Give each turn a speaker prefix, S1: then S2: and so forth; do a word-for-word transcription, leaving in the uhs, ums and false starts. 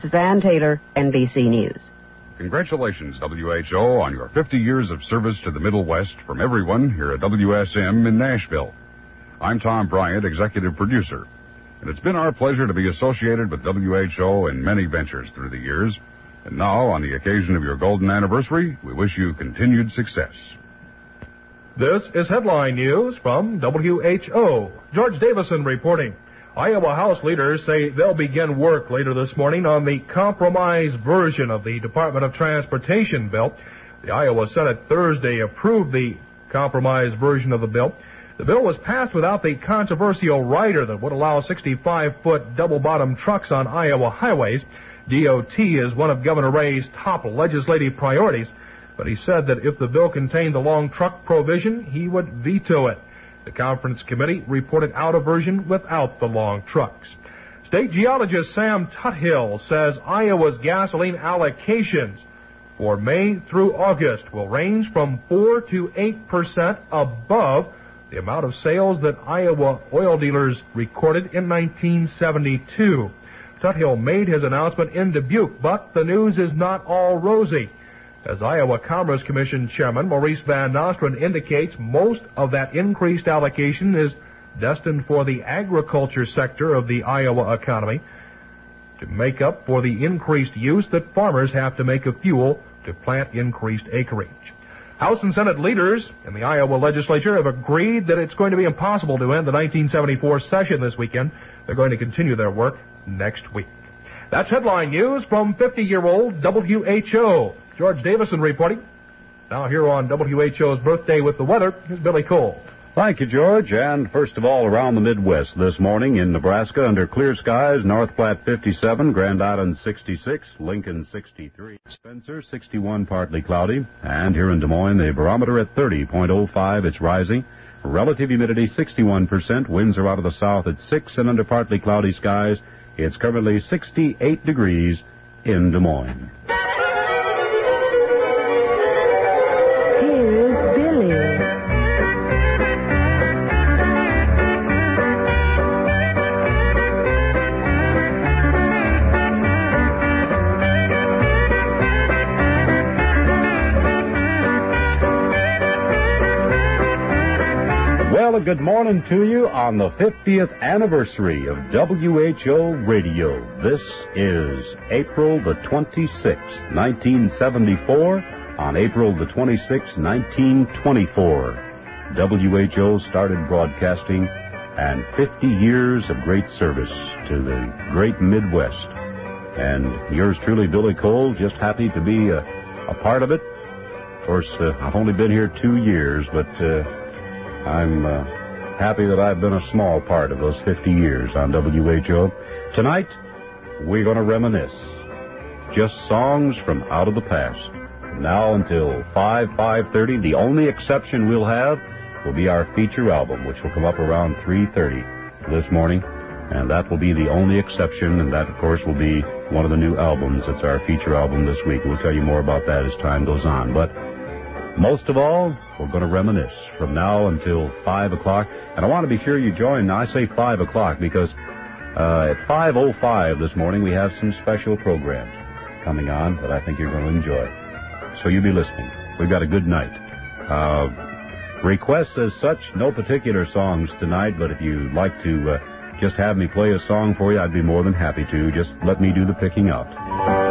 S1: Van Taylor, N B C News.
S2: Congratulations, W H O, on your fifty years of service to the Middle West from everyone here at W S M in Nashville. I'm Tom Bryant, executive producer, and it's been our pleasure to be associated with W H O in many ventures through the years. And now, on the occasion of your golden anniversary, we wish you continued success.
S3: This is headline news from W H O. George Davison reporting. Iowa House leaders say they'll begin work later this morning on the compromise version of the Department of Transportation bill. The Iowa Senate Thursday approved the compromise version of the bill. The bill was passed without the controversial rider that would allow sixty-five foot double-bottom trucks on Iowa highways. D O T is one of Governor Ray's top legislative priorities, but he said that if the bill contained the long truck provision, he would veto it. The conference committee reported out a version without the long trucks. State geologist Sam Tuthill says Iowa's gasoline allocations for May through August will range from four to eight percent above the amount of sales that Iowa oil dealers recorded in nineteen seventy-two. Tuthill made his announcement in Dubuque, but the news is not all rosy. As Iowa Commerce Commission Chairman Maurice Van Nostrand indicates, most of that increased allocation is destined for the agriculture sector of the Iowa economy to make up for the increased use that farmers have to make of fuel to plant increased acreage. House and Senate leaders in the Iowa legislature have agreed that it's going to be impossible to end the nineteen seventy-four session this weekend. They're going to continue their work next week. That's headline news from fifty-year-old W H O. George Davison reporting. Now here on W H O's Birthday with the Weather is Billy Cole.
S4: Thank you, George. And first of all, around the Midwest this morning in Nebraska, under clear skies, North Platte fifty-seven, Grand Island sixty-six, Lincoln sixty-three, Spencer sixty-one, partly cloudy. And here in Des Moines, the barometer at thirty point oh five, it's rising. Relative humidity sixty-one percent, winds are out of the south at six, and under partly cloudy skies, it's currently sixty-eight degrees in Des Moines.
S1: Here's Billy.
S4: Well, a good morning to you on the fiftieth anniversary of W H O Radio. This is April the twenty-sixth, nineteen seventy-four. On April the twenty-sixth, nineteen twenty-four, W H O started broadcasting, and fifty years of great service to the great Midwest. And yours truly, Billy Cole, just happy to be a, a part of it. Of course, uh, I've only been here two years, but uh, I'm uh, happy that I've been a small part of those fifty years on W H O. Tonight, we're going to reminisce. Just songs from out of the past. Now until five, five thirty, the only exception we'll have will be our feature album, which will come up around three thirty this morning. And that will be the only exception, and that, of course, will be one of the new albums. It's our feature album this week. We'll tell you more about that as time goes on. But most of all, we're going to reminisce from now until five o'clock. And I want to be sure you join. Now, I say five o'clock because uh, at five oh five this morning, we have some special programs coming on that I think you're going to enjoy. So you be listening. We've got a good night. Uh, requests as such, no particular songs tonight, but if you'd like to uh, just have me play a song for you, I'd be more than happy to. Just let me do the picking out.